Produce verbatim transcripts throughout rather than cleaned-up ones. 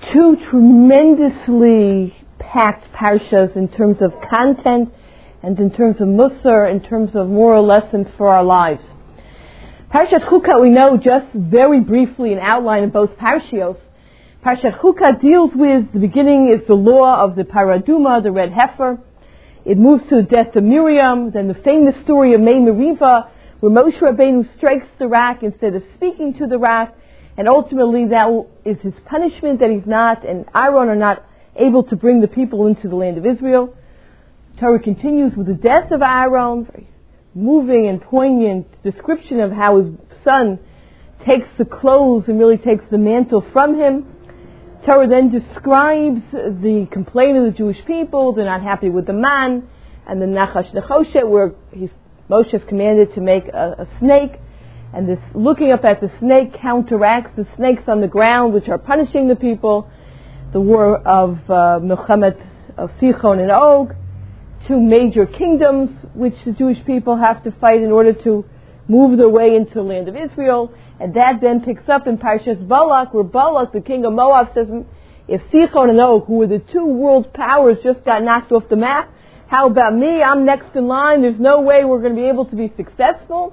two tremendously packed parshas in terms of content and in terms of musar, in terms of moral lessons for our lives. Parshat Chukah we know just very briefly an outline of both parshios. Parshat Chukah deals with, the beginning is the law of the paraduma, the red heifer. It moves to the death of Miriam, then the famous story of Mei Meriva, where Moshe Rabbeinu strikes the rock instead of speaking to the rock, and ultimately that is his punishment, that he's not, and Aaron are not able to bring the people into the land of Israel. Torah continues with the death of Aaron, very moving and poignant description of how his son takes the clothes and really takes the mantle from him. Torah then describes the complaint of the Jewish people. They're not happy with the man, and the Nachash Nechoshet, where he's, Moshe is commanded to make a, a snake, and this looking up at the snake counteracts the snakes on the ground, which are punishing the people. The war of uh, Milchemet of Sichon and Og, two major kingdoms which the Jewish people have to fight in order to move their way into the land of Israel. And that then picks up in Parshas Balak, where Balak, the king of Moab, says, if Sichon and Og, who were the two world powers, just got knocked off the map, how about me? I'm next in line. There's no way we're going to be able to be successful.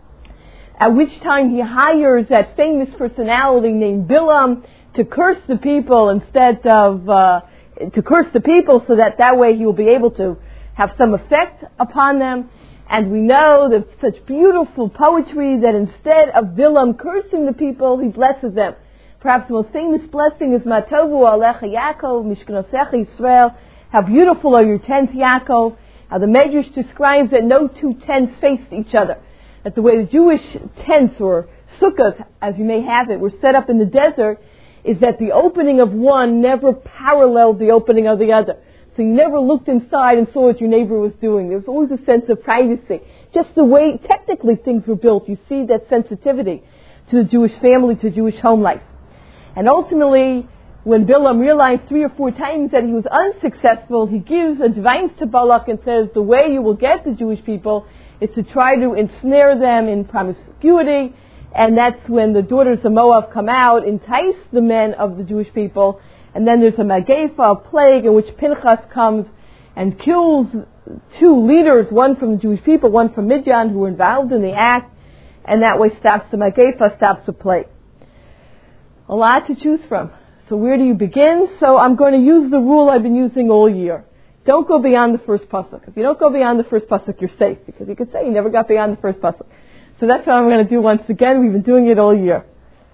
At which time he hires that famous personality named Bilam to curse the people instead of, uh, to curse the people so that that way he will be able to have some effect upon them. And we know that such beautiful poetry that instead of Bilam cursing the people, he blesses them. Perhaps the most famous blessing is Matovu Alecha Yaakov, Mishkanosecha Yisrael. How beautiful are your tents, Yaakov. How the Medrash describes that no two tents faced each other. That the way the Jewish tents, or sukkahs, as you may have it, were set up in the desert, is that the opening of one never paralleled the opening of the other. So you never looked inside and saw what your neighbor was doing. There was always a sense of privacy. Just the way technically things were built, you see that sensitivity to the Jewish family, to Jewish home life. And ultimately, when Bilam realized three or four times that he was unsuccessful, he gives advice to Balak and says, the way you will get the Jewish people is to try to ensnare them in promiscuity. And that's when the daughters of Moab come out, entice the men of the Jewish people. And then there's a Magefa, a plague, in which Pinchas comes and kills two leaders, one from the Jewish people, one from Midian, who were involved in the act, and that way stops the Magefa, stops the plague. A lot to choose from. So where do you begin? So I'm going to use the rule I've been using all year. Don't go beyond the first pasuk. If you don't go beyond the first pasuk, you're safe, because you could say you never got beyond the first pasuk. So that's what I'm going to do once again. We've been doing it all year.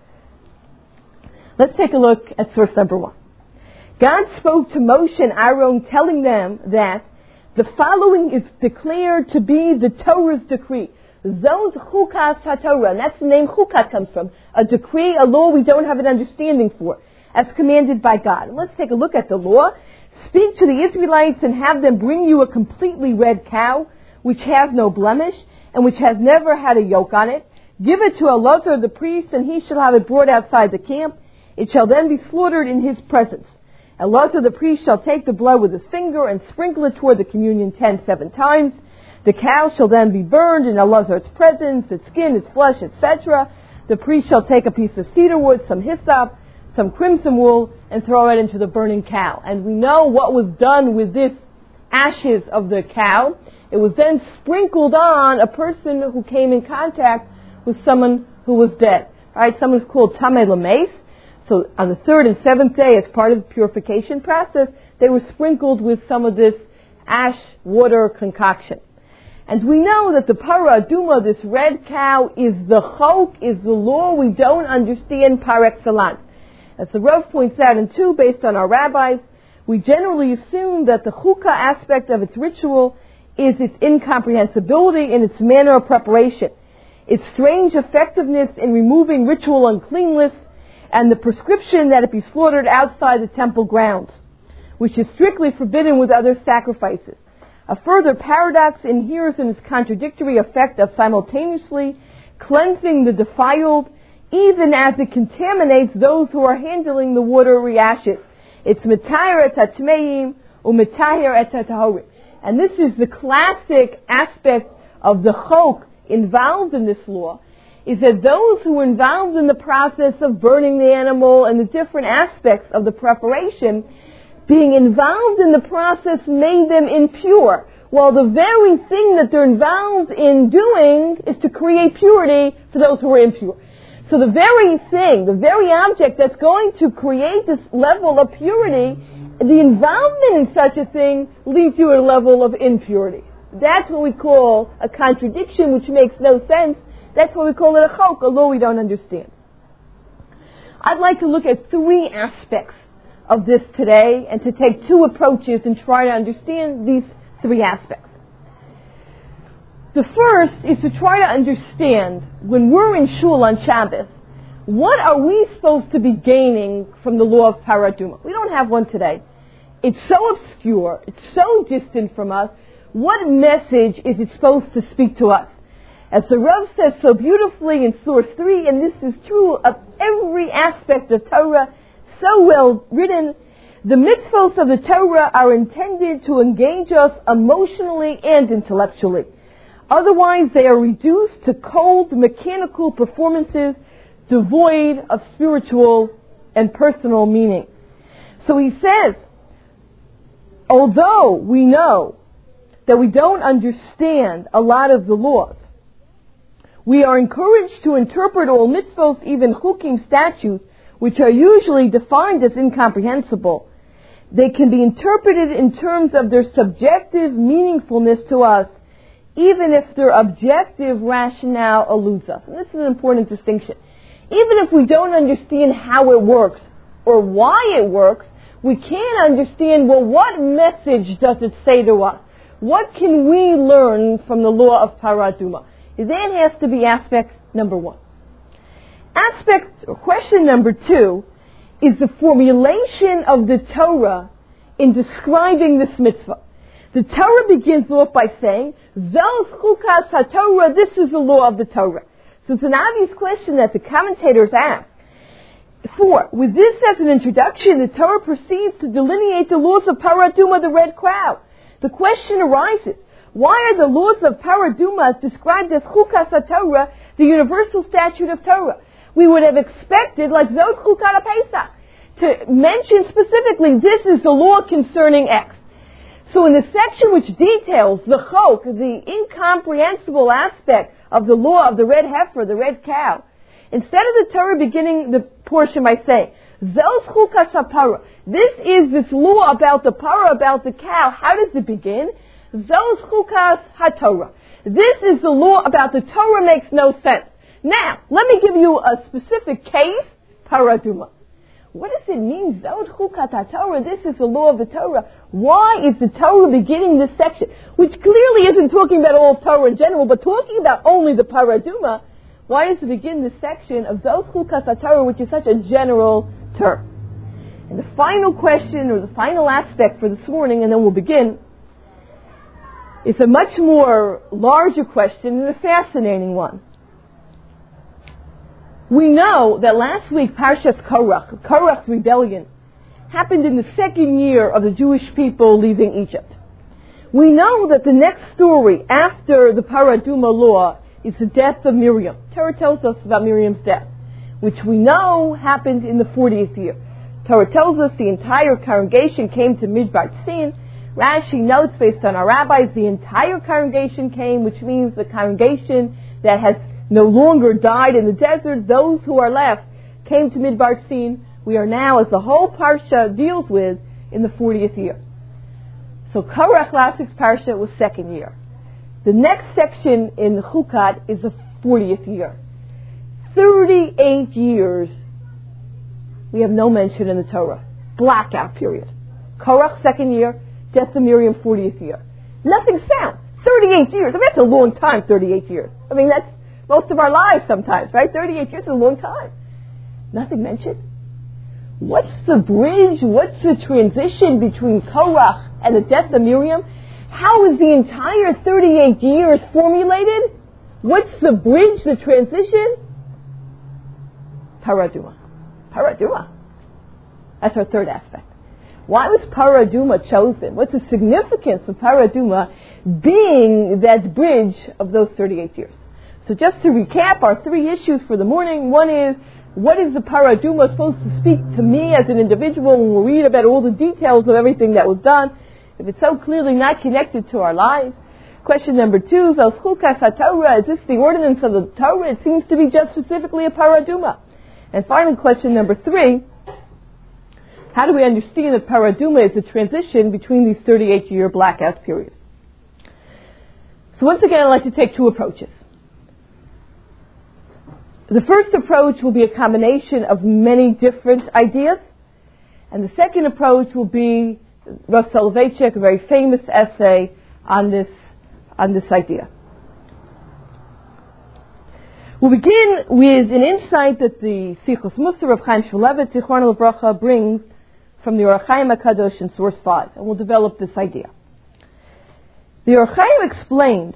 Let's take a look at source number one. God spoke to Moshe and Aaron, telling them that the following is declared to be the Torah's decree. Zod Chukas HaTorah, and that's the name Chukat comes from. A decree, a law we don't have an understanding for, as commanded by God. And let's take a look at the law. Speak to the Israelites and have them bring you a completely red cow, which has no blemish, and which has never had a yoke on it. Give it to Elazar the priest, and he shall have it brought outside the camp. It shall then be slaughtered in his presence. Elazar the priest shall take the blood with his finger and sprinkle it toward the communion tent seven times. The cow shall then be burned in Elazar's presence, its skin, its flesh, et cetera. The priest shall take a piece of cedar wood, some hyssop, some crimson wool, and throw it into the burning cow. And we know what was done with this ashes of the cow. It was then sprinkled on a person who came in contact with someone who was dead. All right, someone who's called Tamei Lameis. So on the third and seventh day, as part of the purification process, they were sprinkled with some of this ash water concoction. And we know that the para aduma, this red cow, is the chok, is the law we don't understand par excellence. As the Rav points out, and two, based on our rabbis, we generally assume that the chukah aspect of its ritual is its incomprehensibility in its manner of preparation, its strange effectiveness in removing ritual uncleanness, and the prescription that it be slaughtered outside the temple grounds, which is strictly forbidden with other sacrifices. A further paradox inheres in its contradictory effect of simultaneously cleansing the defiled, even as it contaminates those who are handling the watery ashes. It's mitayer et hatmeim umitayer et hatahorim. And this is the classic aspect of the chok involved in this law, is that those who were involved in the process of burning the animal and the different aspects of the preparation, being involved in the process made them impure, while the very thing that they're involved in doing is to create purity for those who are impure. So the very thing, the very object that's going to create this level of purity, the involvement in such a thing leads you to a level of impurity. That's what we call a contradiction, which makes no sense. That's what we call it a chok, a law we don't understand. I'd like to look at three aspects of this today and to take two approaches and try to understand these three aspects. The first is to try to understand, when we're in shul on Shabbos, what are we supposed to be gaining from the law of paraduma? We don't have one today. It's so obscure, it's so distant from us. What message is it supposed to speak to us? As the Rav says so beautifully in source three, and this is true of every aspect of Torah, so well written, the mitzvos of the Torah are intended to engage us emotionally and intellectually. Otherwise, they are reduced to cold, mechanical performances devoid of spiritual and personal meaning. So he says, although we know that we don't understand a lot of the laws, we are encouraged to interpret all mitzvos, even chukim, statutes, which are usually defined as incomprehensible. They can be interpreted in terms of their subjective meaningfulness to us, even if their objective rationale eludes us. And this is an important distinction. Even if we don't understand how it works or why it works, we can understand, well, what message does it say to us? What can we learn from the law of paraduma? That has to be aspect number one. Aspect, or question number two, is the formulation of the Torah in describing this mitzvah. The Torah begins off by saying, Zos chukas haTorah, this is the law of the Torah. So it's an obvious question that the commentators ask. Four, with this as an introduction, the Torah proceeds to delineate the laws of paraduma, the red cloud. The question arises, why are the laws of paraduma described as chukas haTorah, the universal statute of Torah? We would have expected, like Zos chukat haPesach, to mention specifically, this is the law concerning X. So in the section which details the chok, the incomprehensible aspect of the law of the red heifer, the red cow, instead of the Torah beginning the portion by saying, Zos chukas hapara, this is this law about the para, about the cow, how does it begin? Zos chukas haTorah. This is the law about the Torah, makes no sense. Now, let me give you a specific case, paraduma. What does it mean, Zos chukas haTorah? This is the law of the Torah. Why is the Torah beginning this section, which clearly isn't talking about all Torah in general, but talking about only the paraduma? Why does it begin this section of Zos chukas haTorah, which is such a general term? And the final question, or the final aspect for this morning, and then we'll begin, it's a much more larger question and a fascinating one. We know that last week, Parshas Korach, Korach's rebellion, happened in the second year of the Jewish people leaving Egypt. We know that the next story after the Paraduma law is the death of Miriam. Torah tells us about Miriam's death, which we know happened in the fortieth year. Torah tells us the entire congregation came to Midbar Tzin. Rashi notes, based on our rabbis, the entire congregation came, which means the congregation that has no longer died in the desert, those who are left, came to Midbar Tzin. We are now, as the whole parsha deals with, in the fortieth year. So Korach, last week's parsha, was second year. The next section in Chukat is the fortieth year. thirty-eight years, we have no mention in the Torah. Blackout period. Korach, second year. Death of Miriam, fortieth year. Nothing's found. thirty-eight years. I mean, that's a long time, thirty-eight years. I mean, that's most of our lives sometimes, right? thirty-eight years is a long time. Nothing mentioned. What's the bridge? What's the transition between Korach and the death of Miriam? How is the entire thirty-eight years formulated? What's the bridge, the transition? Paraduma. Paraduma. That's our third aspect. Why was Paraduma chosen? What's the significance of Paraduma being that bridge of those thirty-eight years? So just to recap our three issues for the morning. One is, what is the paraduma supposed to speak to me as an individual when we read about all the details of everything that was done, if it's so clearly not connected to our lives? Question number two, is this the ordinance of the Torah? It seems to be just specifically a paraduma. And finally, question number three, how do we understand that paraduma is a transition between these thirty-eight year blackout periods? So once again, I'd like to take two approaches. The first approach will be a combination of many different ideas, and the second approach will be Rav Soloveitchik, a very famous essay on this on this idea. We'll begin with an insight that the Sichos Musar of Chaim Shmulevitz, Zichrono Livracha, brings from the Orach Chaim HaKadosh in source five, and we'll develop this idea. The Orach Chaim explains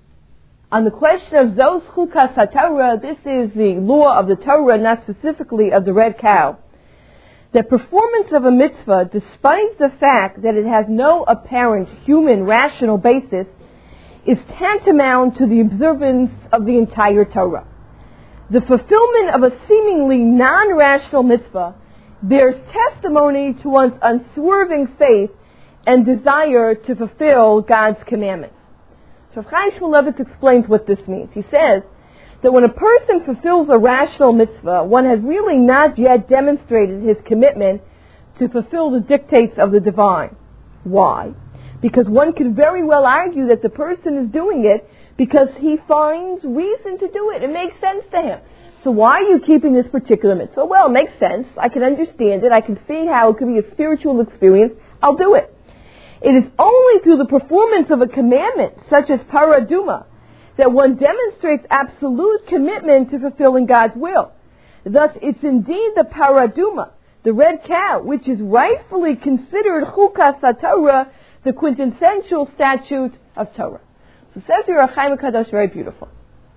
on the question of those chukas haTorah, this is the law of the Torah, not specifically of the red cow, that performance of a mitzvah, despite the fact that it has no apparent human rational basis, is tantamount to the observance of the entire Torah. The fulfillment of a seemingly non-rational mitzvah bears testimony to one's unswerving faith and desire to fulfill God's commandments. So Chaim Shmulevitz explains what this means. He says that when a person fulfills a rational mitzvah, one has really not yet demonstrated his commitment to fulfill the dictates of the divine. Why? Because one could very well argue that the person is doing it because he finds reason to do it. It makes sense to him. So why are you keeping this particular mitzvah? Well, it makes sense. I can understand it. I can see how it could be a spiritual experience. I'll do it. It is only through the performance of a commandment, such as paraduma, that one demonstrates absolute commitment to fulfilling God's will. Thus, it's indeed the paraduma, the red cow, which is rightfully considered chukas haTorah, the quintessential statute of Torah. So says here Orach Chaim HaKadosh, very beautiful.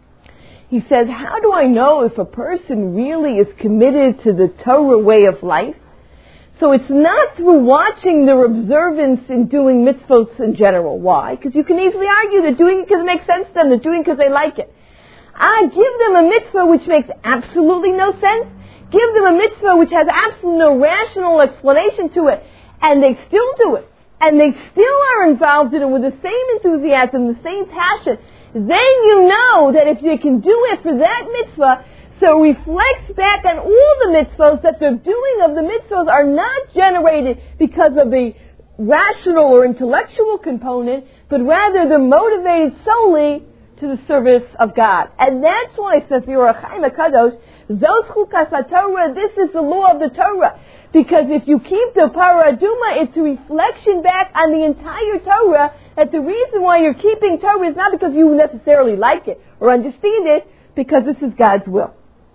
He says, how do I know if a person really is committed to the Torah way of life? So it's not through watching their observance in doing mitzvot in general. Why? Because you can easily argue they're doing it because it makes sense to them. They're doing it because they like it. I give them a mitzvah which makes absolutely no sense. Give them a mitzvah which has absolutely no rational explanation to it. And they still do it. And they still are involved in it with the same enthusiasm, the same passion. Then you know that if they can do it for that mitzvah, so it reflects back on all the mitzvahs that the doing of the mitzvahs are not generated because of the rational or intellectual component, but rather they're motivated solely to the service of God. And that's why, says the Orach Chaim HaKadosh, Zos chukas haTorah, this is the law of the Torah. Because if you keep the paraduma, it's a reflection back on the entire Torah, that the reason why you're keeping Torah is not because you necessarily like it or understand it, because this is God's will.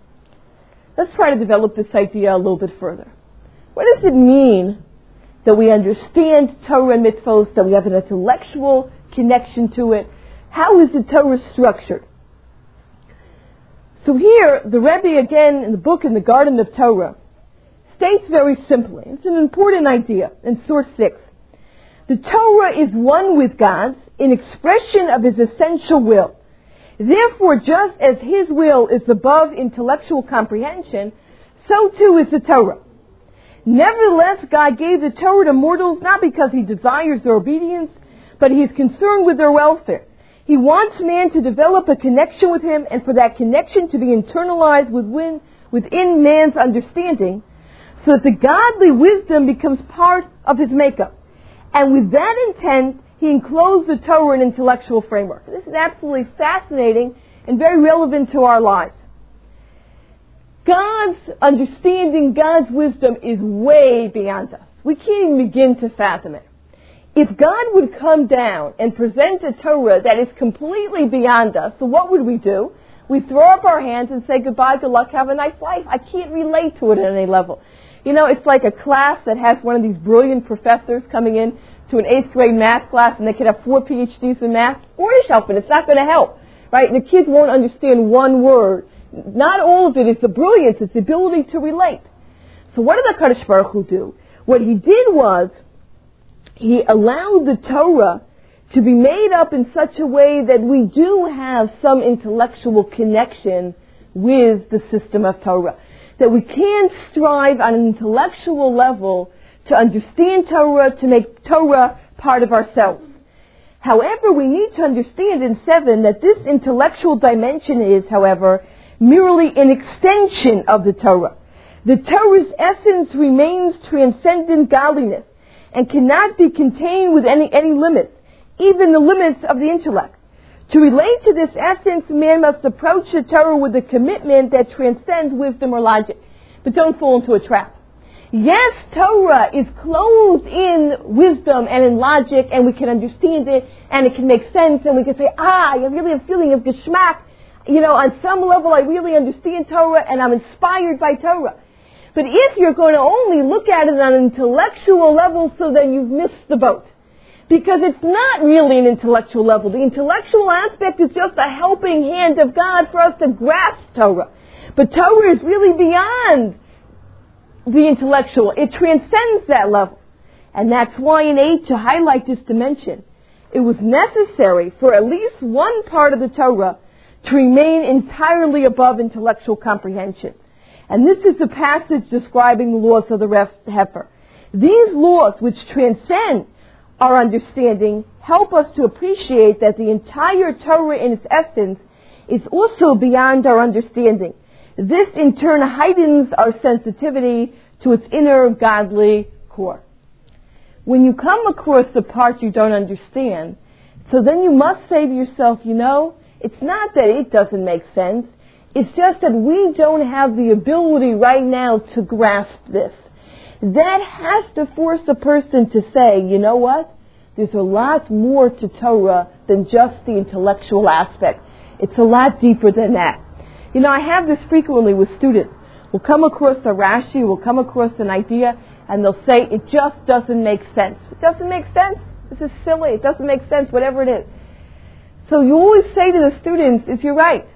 Let's try to develop this idea a little bit further. What does it mean that we understand Torah and mitzvos, that we have an intellectual connection to it? How is the Torah structured? So here, the Rebbe, again, in the book In the Garden of Torah, states very simply, it's an important idea, in source six, the Torah is one with God's in expression of His essential will. Therefore, just as His will is above intellectual comprehension, so too is the Torah. Nevertheless, God gave the Torah to mortals not because He desires their obedience, but He is concerned with their welfare. He wants man to develop a connection with Him, and for that connection to be internalized within, within man's understanding, so that the godly wisdom becomes part of his makeup. And with that intent, He enclosed the Torah in an intellectual framework. This is absolutely fascinating and very relevant to our lives. God's understanding, God's wisdom is way beyond us. We can't even begin to fathom it. If God would come down and present a Torah that is completely beyond us, so what would we do? We throw up our hands and say goodbye, good luck, have a nice life. I can't relate to it at any level. You know, it's like a class that has one of these brilliant professors coming in to an eighth grade math class, and they could have four P H Ds in math. Or is helping? It's not going to help, right? The kids won't understand one word. Not all of it is the brilliance; it's the ability to relate. So, what did the Kadosh Baruch Hu do? What He did was He allowed the Torah to be made up in such a way that we do have some intellectual connection with the system of Torah. That we can strive on an intellectual level to understand Torah, to make Torah part of ourselves. However, we need to understand in seven that this intellectual dimension is, however, merely an extension of the Torah. The Torah's essence remains transcendent godliness and cannot be contained with any, any limits, even the limits of the intellect. To relate to this essence, man must approach the Torah with a commitment that transcends wisdom or logic. But don't fall into a trap. Yes, Torah is clothed in wisdom and in logic, and we can understand it, and it can make sense, and we can say, ah, I really have a feeling of geschmack. You know, on some level I really understand Torah, and I'm inspired by Torah. But if you're going to only look at it on an intellectual level, so then you've missed the boat. Because it's not really an intellectual level. The intellectual aspect is just a helping hand of God for us to grasp Torah. But Torah is really beyond the intellectual. It transcends that level. And that's why in eight, to highlight this dimension, it was necessary for at least one part of the Torah to remain entirely above intellectual comprehension. And this is the passage describing the laws of the rest heifer. These laws, which transcend our understanding, help us to appreciate that the entire Torah in its essence is also beyond our understanding. This in turn heightens our sensitivity to its inner godly core. When you come across the part you don't understand, so then you must say to yourself, you know, it's not that it doesn't make sense, it's just that we don't have the ability right now to grasp this. That has to force a person to say, you know what? There's a lot more to Torah than just the intellectual aspect. It's a lot deeper than that. You know, I have this frequently with students. We'll come across a Rashi, we'll come across an idea, and they'll say, it just doesn't make sense. It doesn't make sense? This is silly. It doesn't make sense, whatever it is. So you always say to the students, if you're right,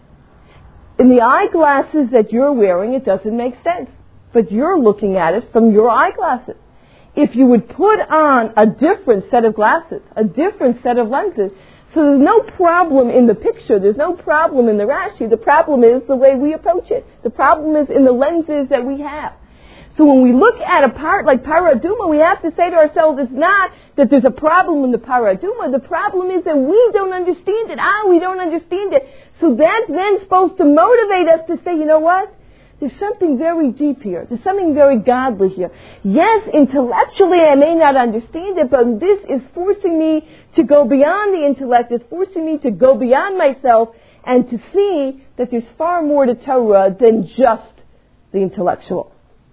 in the eyeglasses that you're wearing, it doesn't make sense. But you're looking at it from your eyeglasses. If you would put on a different set of glasses, a different set of lenses, so there's no problem in the picture, there's no problem in the Rashi, the problem is the way we approach it. The problem is in the lenses that we have. So when we look at a part like Parah Adumah, we have to say to ourselves, it's not that there's a problem in the Parah Adumah, the problem is that we don't understand it. Ah, we don't understand it. So that's then supposed to motivate us to say, you know what? There's something very deep here. There's something very godly here. Yes, intellectually I may not understand it, but this is forcing me to go beyond the intellect. It's forcing me to go beyond myself and to see that there's far more to Torah than just the intellectual.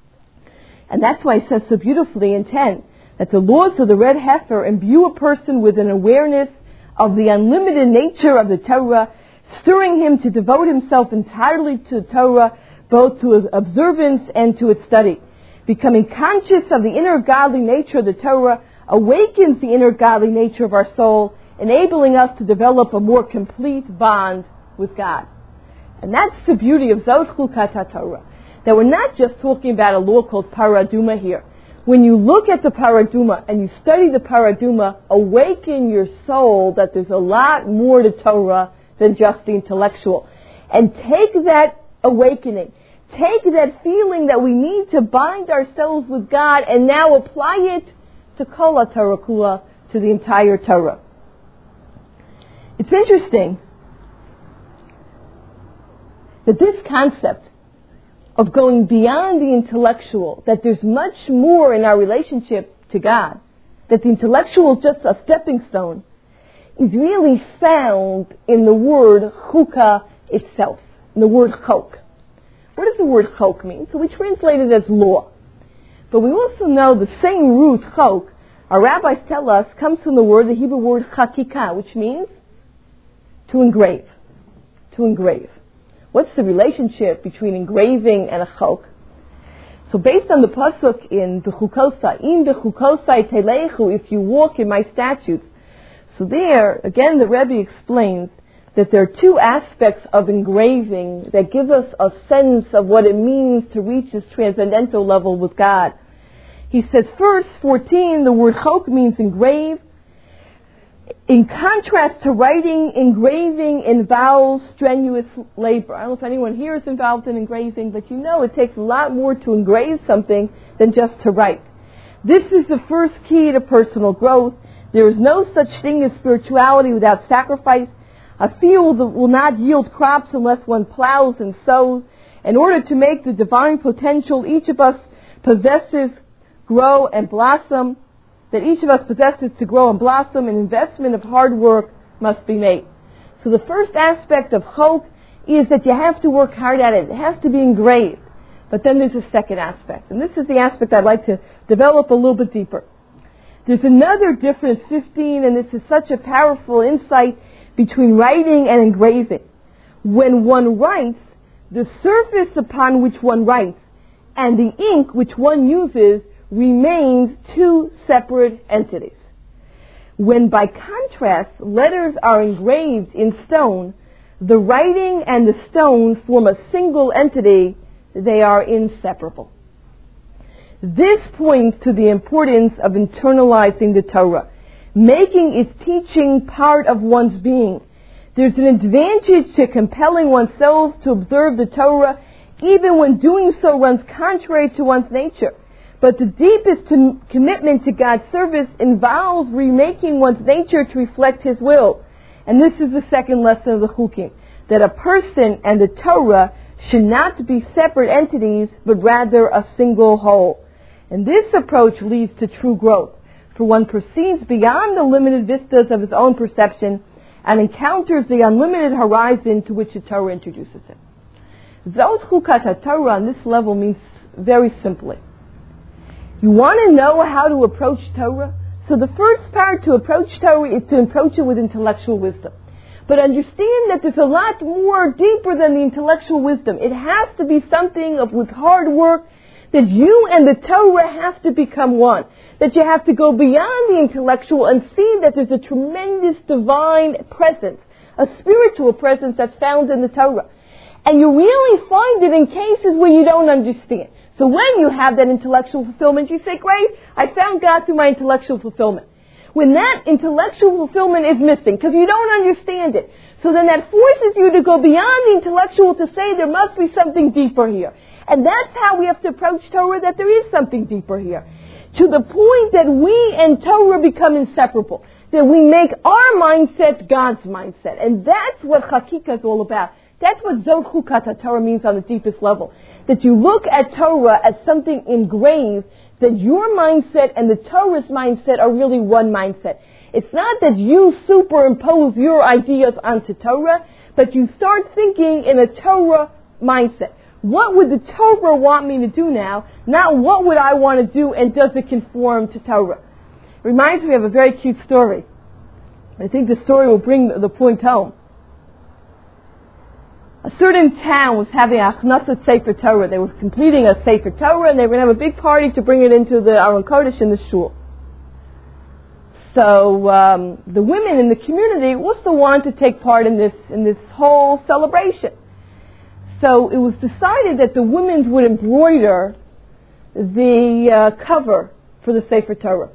And that's why it says so beautifully in ten, that the laws of the red heifer imbue a person with an awareness of the unlimited nature of the Torah, stirring him to devote himself entirely to Torah, both to its observance and to its study. Becoming conscious of the inner godly nature of the Torah awakens the inner godly nature of our soul, enabling us to develop a more complete bond with God. And that's the beauty of Zot Chukat HaTorah, that we're not just talking about a law called Parah Adumah here. When you look at the Parah Adumah and you study the Parah Adumah, awaken your soul that there's a lot more to Torah than just the intellectual. And take that awakening, take that feeling that we need to bind ourselves with God, and now apply it to Kol HaTorah Kula, to the entire Torah. It's interesting that this concept of going beyond the intellectual, that there's much more in our relationship to God, that the intellectual is just a stepping stone, is really found in the word chukah itself, in the word chok. What does the word chok mean? So we translate it as law. But we also know the same root chok, our rabbis tell us, comes from the word, the Hebrew word chakikah, which means to engrave. To engrave. What's the relationship between engraving and a chok? So based on the pasuk in Bechukosai, in Bechukosai telechu, if you walk in my statutes. So there, again, the Rebbe explains that there are two aspects of engraving that give us a sense of what it means to reach this transcendental level with God. He says, first, fourteen, the word chok means engrave. In contrast to writing, engraving involves strenuous labor. I don't know if anyone here is involved in engraving, but you know it takes a lot more to engrave something than just to write. This is the first key to personal growth. There is no such thing as spirituality without sacrifice. A field will not yield crops unless one plows and sows. In order to make the divine potential each of us possesses grow and blossom, that each of us possesses to grow and blossom, an investment of hard work must be made. So the first aspect of chok is that you have to work hard at it. It has to be engraved. But then there's a second aspect, and this is the aspect I'd like to develop a little bit deeper. There's another difference, fifteen, and this is such a powerful insight between writing and engraving. When one writes, the surface upon which one writes and the ink which one uses remains two separate entities. When by contrast letters are engraved in stone, the writing and the stone form a single entity. They are inseparable. This points to the importance of internalizing the Torah, making its teaching part of one's being. There's an advantage to compelling oneself to observe the Torah, even when doing so runs contrary to one's nature. But the deepest com- commitment to God's service involves remaking one's nature to reflect His will. And this is the second lesson of the Chukim, that a person and the Torah should not be separate entities, but rather a single whole. And this approach leads to true growth, for one proceeds beyond the limited vistas of his own perception and encounters the unlimited horizon to which the Torah introduces him. Zot Chukat HaTorah on this level means very simply, you want to know how to approach Torah? So the first part to approach Torah is to approach it with intellectual wisdom. But understand that there's a lot more deeper than the intellectual wisdom. It has to be something of with hard work, that you and the Torah have to become one. That you have to go beyond the intellectual and see that there's a tremendous divine presence, a spiritual presence that's found in the Torah. And you really find it in cases where you don't understand. So when you have that intellectual fulfillment, you say, great, I found God through my intellectual fulfillment. When that intellectual fulfillment is missing, because you don't understand it, so then that forces you to go beyond the intellectual to say there must be something deeper here. And that's how we have to approach Torah, that there is something deeper here. To the point that we and Torah become inseparable. That we make our mindset God's mindset. And that's what Chakika is all about. That's what Zot Chukat HaTorah means on the deepest level. That you look at Torah as something engraved, that your mindset and the Torah's mindset are really one mindset. It's not that you superimpose your ideas onto Torah, but you start thinking in a Torah mindset. What would the Torah want me to do now? Not what would I want to do, and does it conform to Torah? It reminds me of a very cute story. I think the story will bring the point home. A certain town was having a Achnasat Sefer Torah. They were completing a Sefer Torah, and they were going to have a big party to bring it into the Aron Kodesh in the shul. So um, the women in the community also wanted to take part in this in this whole celebration. So it was decided that the women would embroider the uh, cover for the Sefer Torah.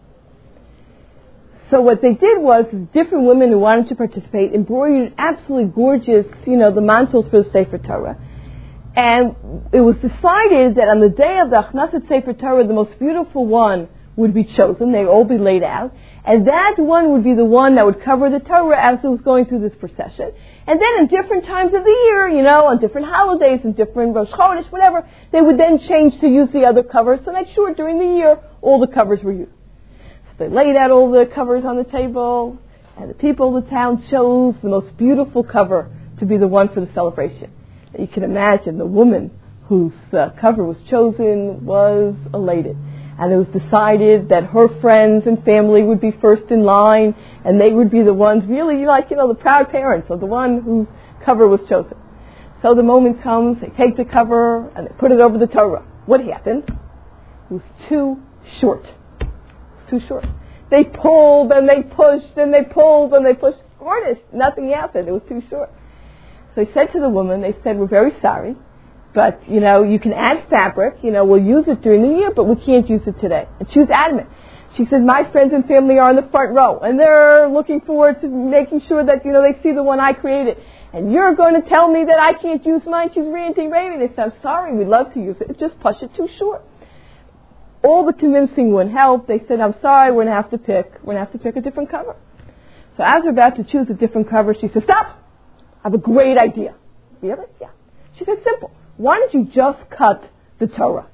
So what they did was, different women who wanted to participate embroidered absolutely gorgeous, you know, the mantles for the Sefer Torah. And it was decided that on the day of the Achnasat Sefer Torah, the most beautiful one would be chosen. They'd all be laid out. And that one would be the one that would cover the Torah as it was going through this procession. And then in different times of the year, you know, on different holidays and different Rosh Chodesh, whatever, they would then change to use the other covers. So that sure, during the year, all the covers were used. They laid out all the covers on the table, and the people of the town chose the most beautiful cover to be the one for the celebration. And you can imagine the woman whose uh, cover was chosen was elated. And it was decided that her friends and family would be first in line, and they would be the ones really like, you know, the proud parents of the one whose cover was chosen. So the moment comes, they take the cover, and they put it over the Torah. What happened? It was too short. Too short. They pulled and they pushed and they pulled and they pushed. Gorgeous. Nothing happened. It was too short. So they said to the woman, they said, we're very sorry, but, you know, you can add fabric. You know, we'll use it during the year, but we can't use it today. And she was adamant. She said, my friends and family are in the front row, and they're looking forward to making sure that, you know, they see the one I created. And you're going to tell me that I can't use mine? She's ranting, raving. They said, I'm sorry, we'd love to use it. It's just push it too short. All the convincing wouldn't help. They said, I'm sorry, we're going to have to pick. We're going to have to pick a different cover. So as we're about to choose a different cover, she said, stop! I have a great idea. Really? Yeah. She said, simple. Why don't you just cut the Torah?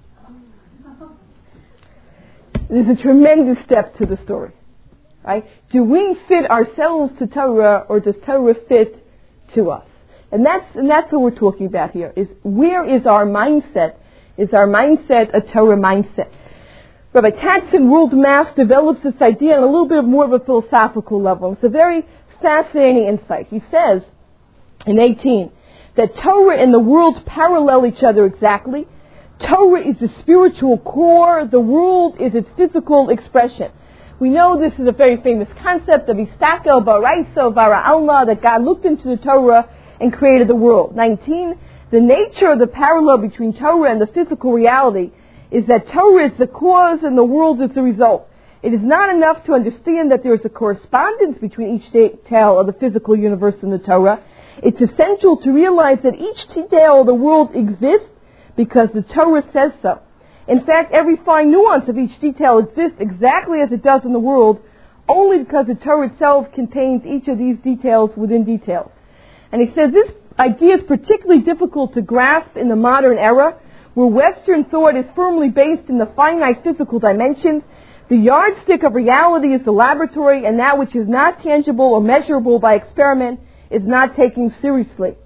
There's a tremendous step to the story. Right? Do we fit ourselves to Torah, or does Torah fit to us? And that's and that's what we're talking about here. Is where is our mindset? Is our mindset a Torah mindset? Rabbi Tatz in World Mass develops this idea on a little bit more of a philosophical level. It's a very fascinating insight. He says in eighteen that Torah and the world parallel each other exactly. Torah is the spiritual core. The world is its physical expression. We know this is a very famous concept of Istakel Baraiso Vara Alma, that God looked into the Torah and created the world. nineteen. The nature of the parallel between Torah and the physical reality is that Torah is the cause and the world is the result. It is not enough to understand that there is a correspondence between each detail of the physical universe and the Torah. It's essential to realize that each detail of the world exists because the Torah says so. In fact, every fine nuance of each detail exists exactly as it does in the world, only because the Torah itself contains each of these details within details. And he says this idea is particularly difficult to grasp in the modern era, where Western thought is firmly based in the finite physical dimensions. The yardstick of reality is the laboratory, and that which is not tangible or measurable by experiment is not taken seriously.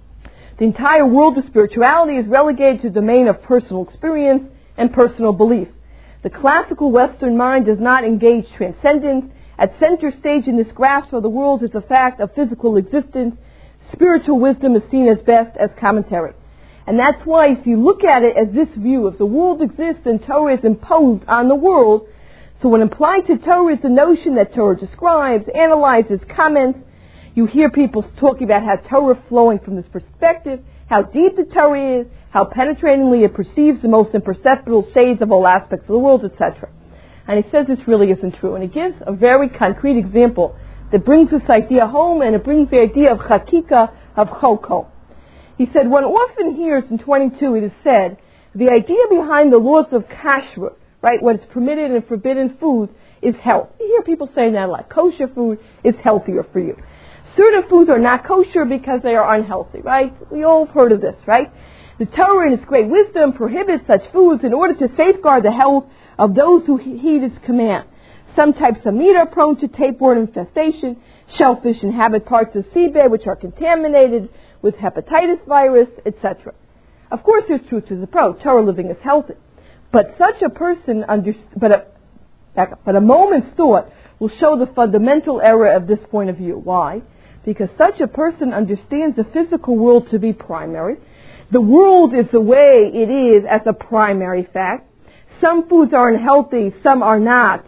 The entire world of spirituality is relegated to the domain of personal experience and personal belief. The classical Western mind does not engage transcendence. At center stage in this grasp of the world is the fact of physical existence. Spiritual wisdom is seen as best as commentary. And that's why if you look at it as this view, if the world exists and Torah is imposed on the world, so when applied to Torah is the notion that Torah describes, analyzes, comments. You hear people talking about how Torah flowing from this perspective, how deep the Torah is, how penetratingly it perceives the most imperceptible shades of all aspects of the world, et cetera. And he says this really isn't true. And he gives a very concrete example that brings this idea home, and it brings the idea of chakika, of choko. He said, one often hears in twenty-two, it is said, the idea behind the laws of kashrut, right, what is permitted and forbidden foods, is health. You hear people saying that a lot. Kosher food is healthier for you. Certain foods are not kosher because they are unhealthy, right? We all have heard of this, right? The Torah in its great wisdom prohibits such foods in order to safeguard the health of those who heed its command. Some types of meat are prone to tapeworm infestation. Shellfish inhabit parts of seabed which are contaminated with hepatitis virus, et cetera. Of course, there's truth to the approach. Torah living is healthy. But such a person, under, but, a, but a moment's thought will show the fundamental error of this point of view. Why? Because such a person understands the physical world to be primary. The world is the way it is as a primary fact. Some foods are unhealthy, some are not.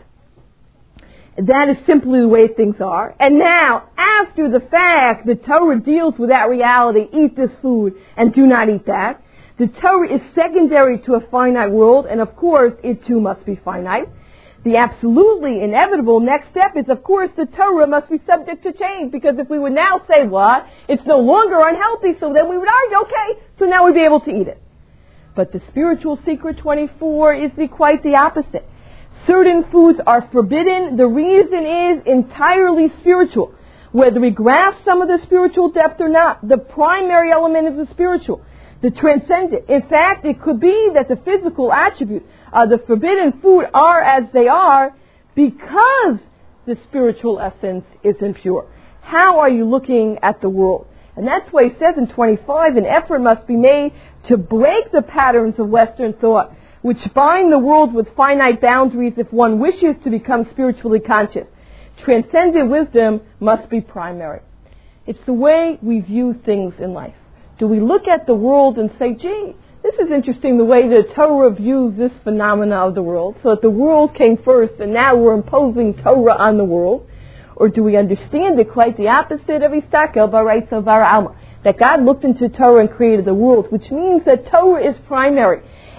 That is simply the way things are. And now, after the fact, the Torah deals with that reality. Eat this food and do not eat that. The Torah is secondary to a finite world, and of course, it too must be finite. The absolutely inevitable next step is, of course, the Torah must be subject to change, because if we would now say, what? It's no longer unhealthy, so then we would argue, okay, so now we'd be able to eat it. But the spiritual secret twenty-four is the, quite the opposite. Certain foods are forbidden. The reason is entirely spiritual. Whether we grasp some of the spiritual depth or not, the primary element is the spiritual, the transcendent. In fact, it could be that the physical attributes of the forbidden food are as they are because the spiritual essence is impure. How are you looking at the world? And that's why he says in twenty-five, an effort must be made to break the patterns of Western thought, which bind the world with finite boundaries if one wishes to become spiritually conscious. Transcendent wisdom must be primary. It's the way we view things in life. Do we look at the world and say, gee, this is interesting the way the Torah views this phenomena of the world, so that the world came first and now we're imposing Torah on the world? Or do we understand it quite the opposite of Istakel Baraiso Vara Alma, that God looked into Torah and created the world, which means that Torah is primary.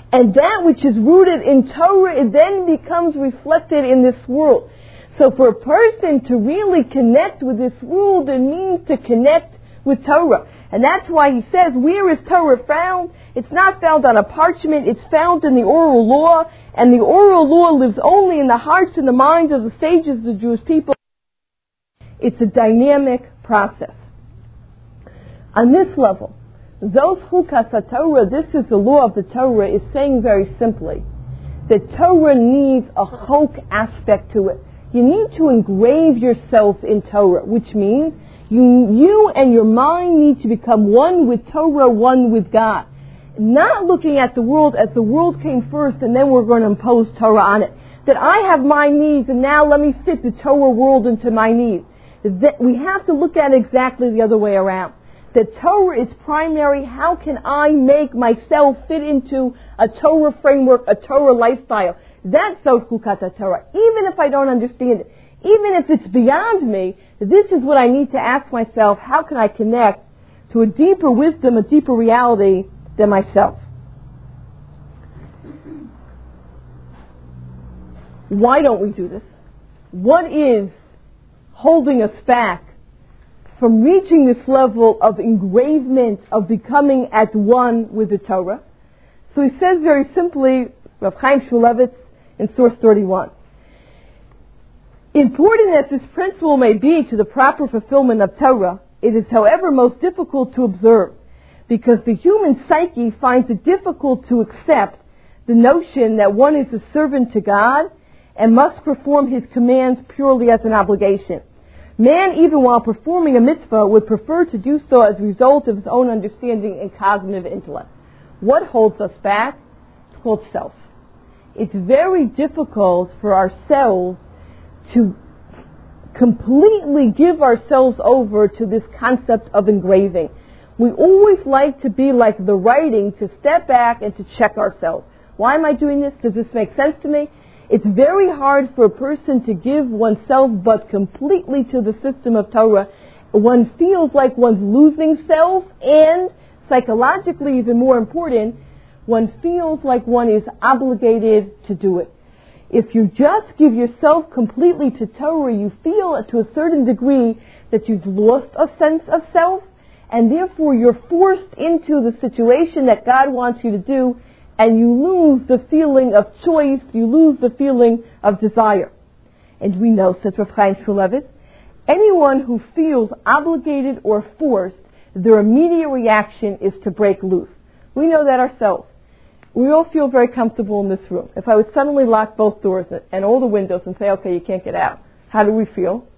And that which is rooted in Torah, it then becomes reflected in this world. So for a person to really connect with this world, it means to connect with Torah. And that's why he says, where is Torah found? It's not found on a parchment, it's found in the oral law, and the oral law lives only in the hearts and the minds of the sages of the Jewish people. It's a dynamic process. On this level, those chukas HaTorah, this is the law of the Torah, is saying very simply that Torah needs a chok aspect to it. You need to engrave yourself in Torah, which means you, you and your mind need to become one with Torah, one with God. Not looking at the world as the world came first and then we're going to impose Torah on it. That I have my needs and now let me fit the Torah world into my needs. That we have to look at it exactly the other way around. That Torah is primary. How can I make myself fit into a Torah framework, a Torah lifestyle? That's so chukas Torah. Even if I don't understand it, even if it's beyond me, this is what I need to ask myself, how can I connect to a deeper wisdom, a deeper reality than myself? Why don't we do this? What is holding us back from reaching this level of engravement, of becoming at one with the Torah? So he says very simply, Rav Chaim Shmulevitz in source thirty-one, important as this principle may be to the proper fulfillment of Torah, it is however most difficult to observe, because the human psyche finds it difficult to accept the notion that one is a servant to God and must perform his commands purely as an obligation. Man, even while performing a mitzvah, would prefer to do so as a result of his own understanding and cognitive intellect. What holds us back? It's called self. It's very difficult for ourselves to completely give ourselves over to this concept of engraving. We always like to be like the writing, to step back and to check ourselves. Why am I doing this? Does this make sense to me? It's very hard for a person to give oneself but completely to the system of Torah. One feels like one's losing self, and psychologically, even more important, one feels like one is obligated to do it. If you just give yourself completely to Torah, you feel to a certain degree that you've lost a sense of self, and therefore you're forced into the situation that God wants you to do, and you lose the feeling of choice, you lose the feeling of desire. And we know, says Rav Chaim Shmulevitz, anyone who feels obligated or forced, their immediate reaction is to break loose. We know that ourselves. We all feel very comfortable in this room. If I would suddenly lock both doors and all the windows and say, okay, you can't get out, how do we feel?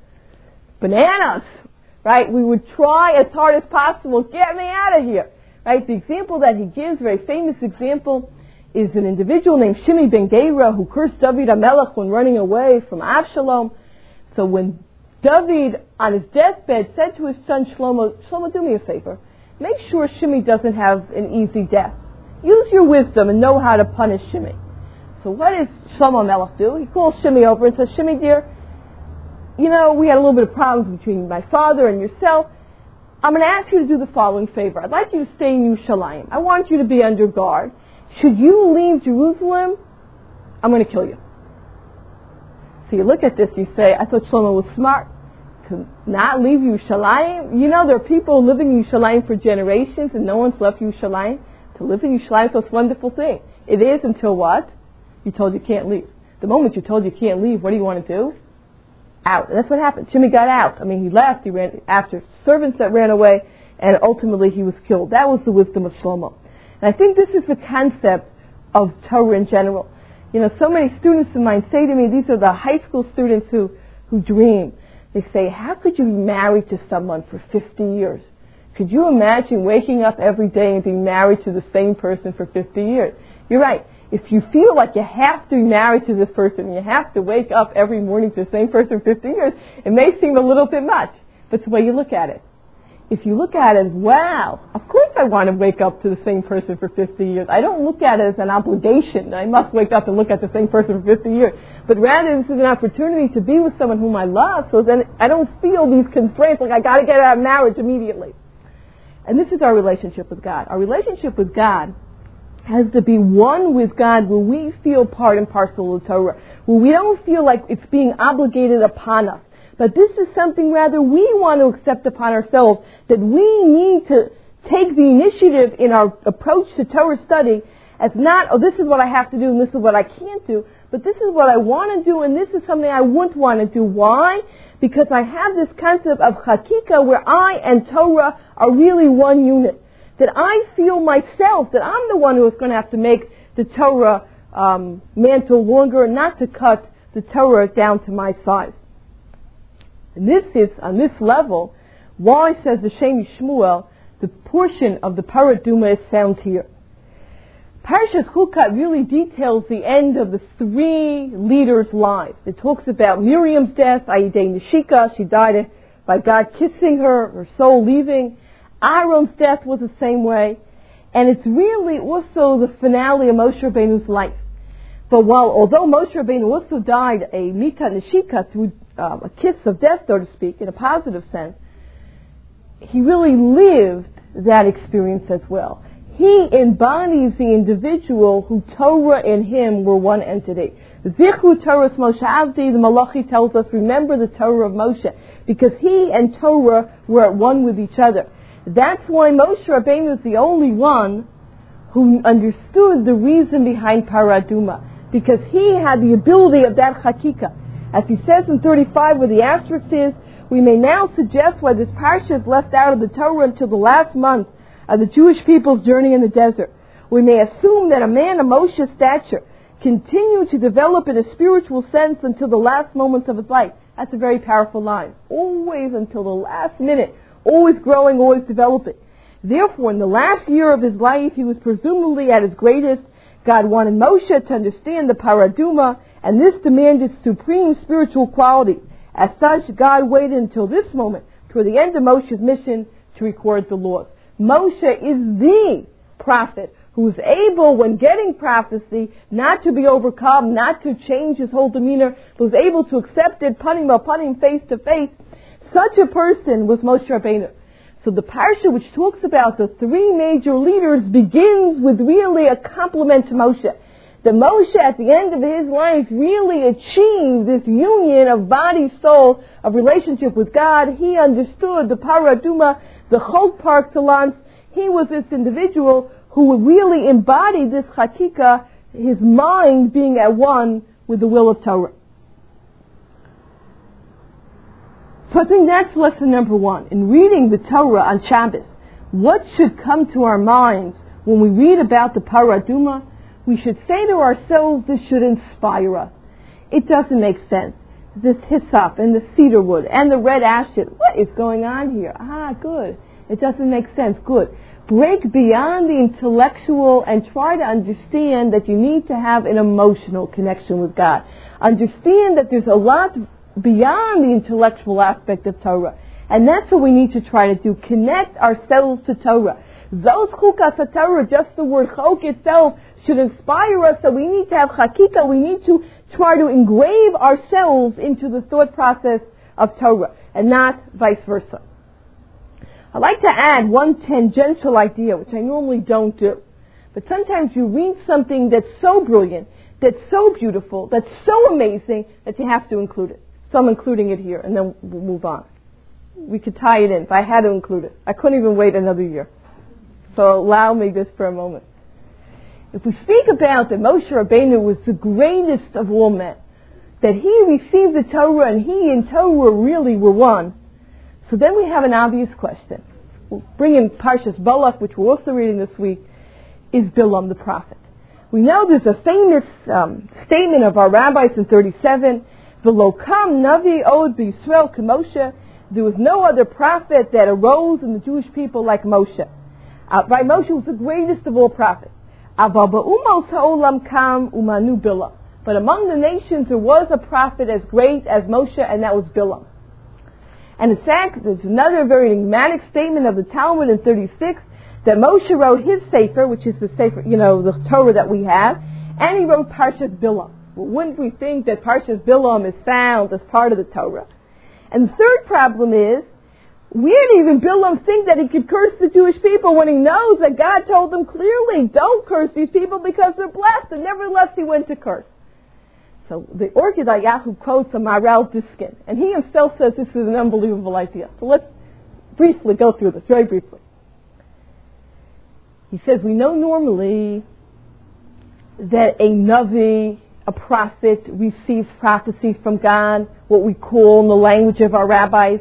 Bananas, right? We would try as hard as possible, get me out of here, right? The example that he gives, very famous example, is an individual named Shimi ben Gera who cursed David HaMelech when running away from Avshalom. So when David, on his deathbed, said to his son Shlomo, Shlomo, do me a favor, make sure Shimi doesn't have an easy death. Use your wisdom and know how to punish Shimi. So what does Shlomo Melech do? He calls Shimi over and says, Shimi, dear, you know, we had a little bit of problems between my father and yourself. I'm going to ask you to do the following favor. I'd like you to stay in Yerushalayim. I want you to be under guard. Should you leave Jerusalem, I'm going to kill you. So you look at this, you say, I thought Shlomo was smart to not leave Yerushalayim. You know, there are people living in Yerushalayim for generations and no one's left Yerushalayim. To live in Yerushalayim is the most wonderful thing. It is until what? You're told you can't leave. The moment you're told you can't leave, what do you want to do? Out. And that's what happened. Shimi got out. I mean, he left. He ran after servants that ran away, and ultimately he was killed. That was the wisdom of Shlomo. And I think this is the concept of Torah in general. You know, so many students of mine say to me, these are the high school students who, who dream. They say, how could you be married to someone for fifty years? Could you imagine waking up every day and being married to the same person for fifty years? You're right. If you feel like you have to be married to this person, you have to wake up every morning to the same person for fifty years, it may seem a little bit much, but it's the way you look at it. If you look at it as, wow, of course I want to wake up to the same person for fifty years. I don't look at it as an obligation. I must wake up and look at the same person for fifty years. But rather, this is an opportunity to be with someone whom I love, so then I don't feel these constraints like I got to get out of marriage immediately. And this is our relationship with God. Our relationship with God has to be one with God, where we feel part and parcel of the Torah, where we don't feel like it's being obligated upon us. But this is something rather we want to accept upon ourselves, that we need to take the initiative in our approach to Torah study as not, oh, this is what I have to do and this is what I can't do, but this is what I want to do and this is something I wouldn't want to do. Why? Because I have this concept of Chakika, where I and Torah are really one unit. That I feel myself that I'm the one who is going to have to make the Torah um, mantle longer, not to cut the Torah down to my size. And this is, on this level, why, says the Shem Shmuel, the portion of the Paraduma is found here. Parshas Chukat really details the end of the three leaders' lives. It talks about Miriam's death, Ayidei Neshika, she died by God kissing her, her soul leaving. Aaron's death was the same way. And it's really also the finale of Moshe Rabbeinu's life. But while, although Moshe Rabbeinu also died a Mita Neshika, through uh, a kiss of death, so to speak, in a positive sense, he really lived that experience as well. He embodies the individual who Torah and him were one entity. Zichru Torah Moshe Avdi, the Malachi tells us, remember the Torah of Moshe, because he and Torah were at one with each other. That's why Moshe Rabbeinu is the only one who understood the reason behind Paraduma, because he had the ability of that Chakika. As he says in thirty-five, where the asterisk is, we may now suggest why this parsha is left out of the Torah until the last month of the Jewish people's journey in the desert. We may assume that a man of Moshe's stature continued to develop in a spiritual sense until the last moments of his life. That's a very powerful line. Always until the last minute. Always growing, always developing. Therefore, in the last year of his life, he was presumably at his greatest. God wanted Moshe to understand the Paraduma, and this demanded supreme spiritual quality. As such, God waited until this moment, toward the end of Moshe's mission, to record the laws. Moshe is the prophet who is able, when getting prophecy, not to be overcome, not to change his whole demeanor, but was able to accept it, punning by punning, face to face. Such a person was Moshe Rabbeinu. So the parsha, which talks about the three major leaders, begins with really a compliment to Moshe. That Moshe, at the end of his life, really achieved this union of body, soul, of relationship with God. He understood the Paraduma, the Chok Par Excellence. He was this individual who really embodied this Chakika, his mind being at one with the will of Torah. So I think that's lesson number one. In reading the Torah on Shabbos, what should come to our minds when we read about the Paraduma? We should say to ourselves, this should inspire us. It doesn't make sense. This hyssop and the cedar wood and the red ashes. What is going on here? Ah, good. It doesn't make sense. Good. Break beyond the intellectual and try to understand that you need to have an emotional connection with God. Understand that there's a lot beyond the intellectual aspect of Torah. And that's what we need to try to do. Connect ourselves to Torah. Those chukas of Torah, just the word chok itself, should inspire us that we need to have chakika. We need to try to engrave ourselves into the thought process of Torah, and not vice versa. I'd like to add one tangential idea, which I normally don't do. But sometimes you read something that's so brilliant, that's so beautiful, that's so amazing, that you have to include it. So I'm including it here, and then we'll move on. We could tie it in, but I had to include it. I couldn't even wait another year. So allow me this for a moment. If we speak about that Moshe Rabbeinu was the greatest of all men, that he received the Torah and he and Torah really were one, so then we have an obvious question. We'll bring in Parshas Balak, which we're also reading this week. Is Bilam the prophet? We know there's a famous um, statement of our rabbis in thirty-seven, V'lo kam navi od b'Yisrael k'Moshe. There was no other prophet that arose in the Jewish people like Moshe. Uh, right, Moshe was the greatest of all prophets. Aval ba'umos ha'olam kam umanu Bilam. But among the nations there was a prophet as great as Moshe, and that was Bilam. And in fact, there's another very enigmatic statement of the Talmud in thirty-six, that Moshe wrote his Sefer, which is the Sefer, you know, the Torah that we have, and he wrote Parshas Bilam. Well, wouldn't we think that Parshas Bilam is found as part of the Torah? And the third problem is, Where did even Bilam think that he could curse the Jewish people when he knows that God told him clearly, don't curse these people because they're blessed, and nevertheless he went to curse. So the Or Gedayahu quotes a Maral Diskin, and he himself says this is an unbelievable idea. So let's briefly go through this, very briefly. He says, we know normally that a Navi, a prophet, receives prophecy from God, what we call in the language of our rabbis,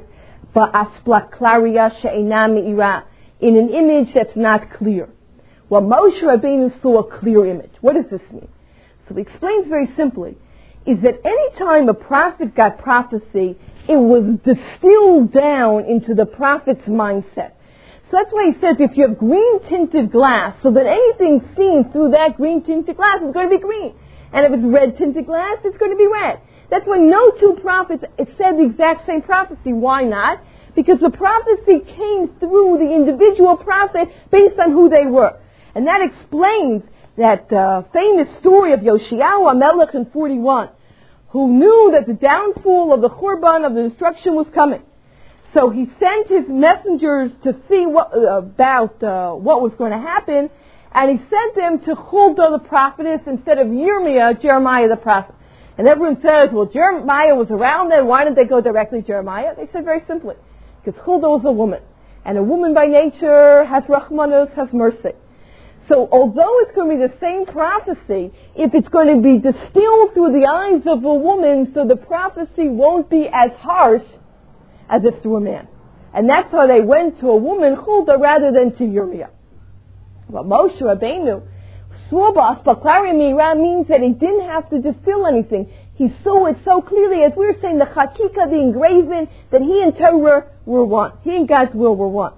ba'asplaklaria she'ena me'ira, in an image that's not clear. Well, Moshe Rabbeinu saw a clear image. What does this mean? So he explains very simply, is that any time a prophet got prophecy, it was distilled down into the prophet's mindset. So that's why he says if you have green-tinted glass, so that anything seen through that green-tinted glass is going to be green. And if it's red-tinted glass, it's going to be red. That's why no two prophets said the exact same prophecy. Why not? Because the prophecy came through the individual prophet based on who they were. And that explains that uh, famous story of Yoshiyahu HaMelech in forty-one, who knew that the downfall of the Churban, of the destruction, was coming. So he sent his messengers to see what, uh, about uh, what was going to happen, and he sent them to Huldah the prophetess instead of Yirmiyah, Jeremiah the prophet. And everyone says, well, Jeremiah was around then, why didn't they go directly to Jeremiah? They said very simply, because Huldah was a woman, and a woman by nature has Rahmanus, has mercy. So although it's going to be the same prophecy, if it's going to be distilled through the eyes of a woman, so the prophecy won't be as harsh as if through a man. And that's why they went to a woman, Huldah, rather than to Yirmiyah. But Moshe Rabbeinu, Swabas Baklaria Meira, means that he didn't have to distill anything. He saw it so clearly, as we were saying, the Chakika, the engraving, that he and Torah were one. He and God's will were one.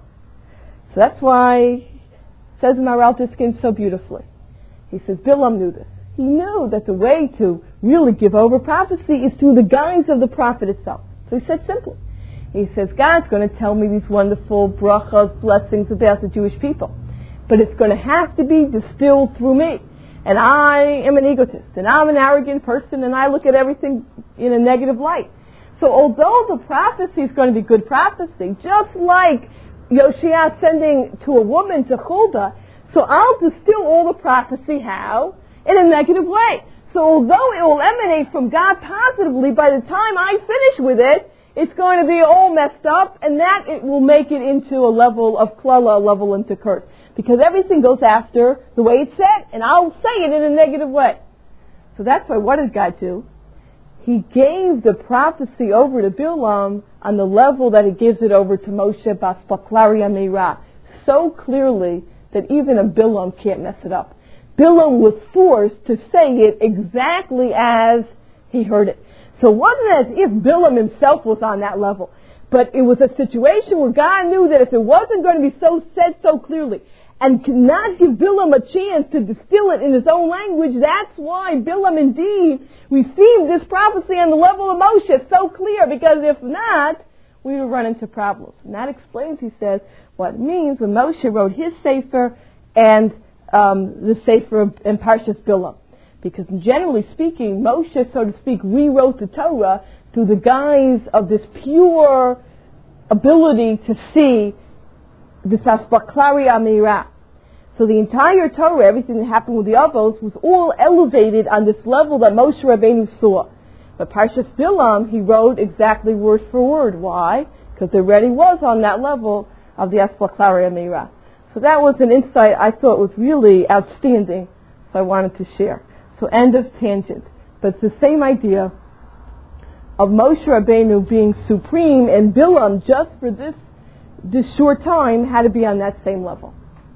So that's why, says Maral Diskin so beautifully. He says, Bilam knew this. He knew that the way to really give over prophecy is through the guise of the prophet itself. So he said simply, he says, God's going to tell me these wonderful brachas, blessings about the Jewish people. But it's going to have to be distilled through me. And I am an egotist, and I'm an arrogant person, and I look at everything in a negative light. So although the prophecy is going to be good prophecy, just like Yoshia sending to a woman to Huldah, so I'll distill all the prophecy, how? In a negative way. So although it will emanate from God positively, by the time I finish with it, it's going to be all messed up, and that it will make it into a level of klala, a level into curse. Because everything goes after the way it's said, and I'll say it in a negative way. So that's why, what did God do? He gave the prophecy over to Bilam on the level that he gives it over to Moshe Bas Baklaria Meira, so clearly that even a Bilam can't mess it up. Bilam was forced to say it exactly as he heard it. So it wasn't as if Bilam himself was on that level, but it was a situation where God knew that if it wasn't going to be so said so clearly, and could not give Bilam a chance to distill it in his own language, that's why Bilam indeed received this prophecy on the level of Moshe so clear, because if not, we would run into problems. And that explains, he says, what it means when Moshe wrote his Sefer and um, the Sefer in Parshas Bilam. Because generally speaking, Moshe, so to speak, rewrote the Torah through the guise of this pure ability to see this Asbaklari Amira. So the entire Torah, everything that happened with the Avos, was all elevated on this level that Moshe Rabbeinu saw. But Parshas Bilam, he wrote exactly word for word. Why? Because it already was on that level of the Asbaklari Amira. So that was an insight I thought was really outstanding, so I wanted to share. So end of tangent. But it's the same idea of Moshe Rabbeinu being supreme, and Bilam, just for this this short time, had to be on that same level.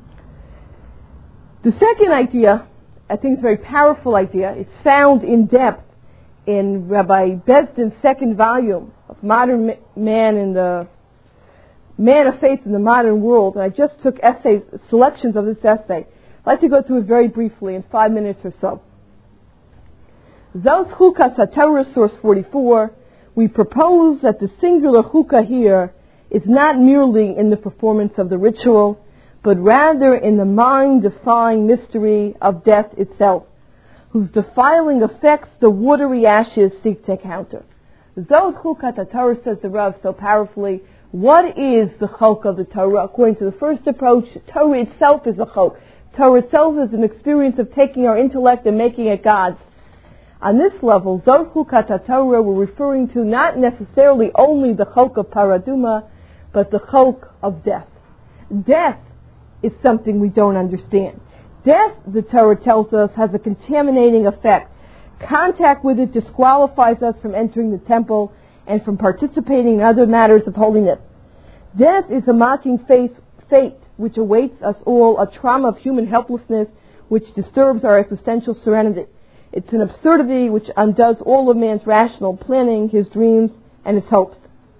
The second idea, I think, is a very powerful idea. It's found in depth in Rabbi Bezdin's second volume of Modern Man in the Man of Faith in the Modern World. And I just took essays, selections of this essay. I'd like to go through it very briefly in five minutes or so. Zos Chukas HaTorah, source forty-four. We propose that the singular chukah here is not merely in the performance of the ritual, but rather in the mind-defying mystery of death itself, whose defiling effects the watery ashes seek to counter. Zos Chukat HaTorah, says the Rav so powerfully, What is the chok of the Torah? According to the first approach, Torah itself is a chok. Torah itself is an experience of taking our intellect and making it God's. On this level, Zor Chukat HaTorah, we're referring to not necessarily only the chok of paraduma, but the chok of death. Death is something we don't understand. Death, the Torah tells us, has a contaminating effect. Contact with it disqualifies us from entering the temple and from participating in other matters of holiness. Death is a mocking face, fate which awaits us all, a trauma of human helplessness which disturbs our existential serenity. It's an absurdity which undoes all of man's rational planning, his dreams, and his hopes.